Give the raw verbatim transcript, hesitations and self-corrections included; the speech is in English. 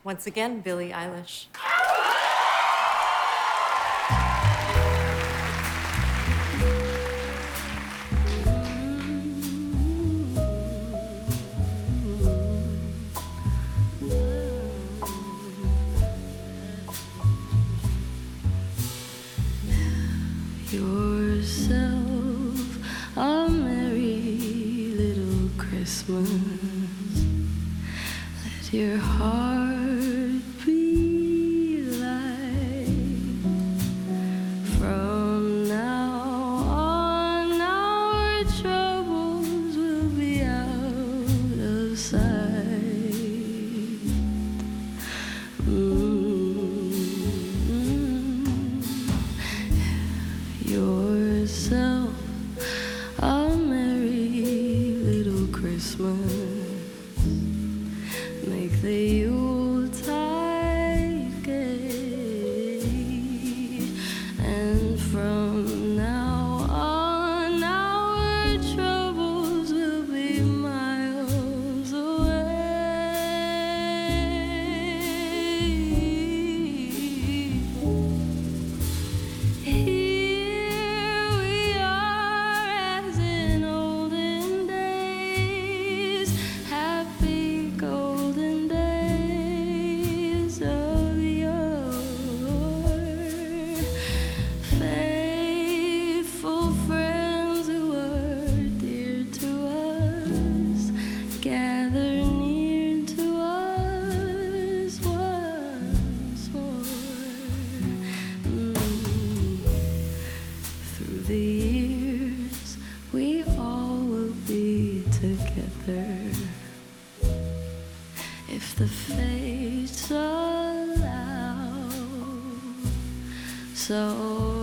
Once again, Billie Eilish. Yourself a merry little Christmas. Let your heart be light. From now on, our troubles will be out of sight. Mm-hmm. Yourself a merry little Christmas. Make the Yuletide gay. And from now on, our troubles will be miles away. Here we are as in olden days, happy golden days of yore. Faithful friends who were dear to us, gather near to us once more. Mm. Through the years, we all will be together, if the fates allow. So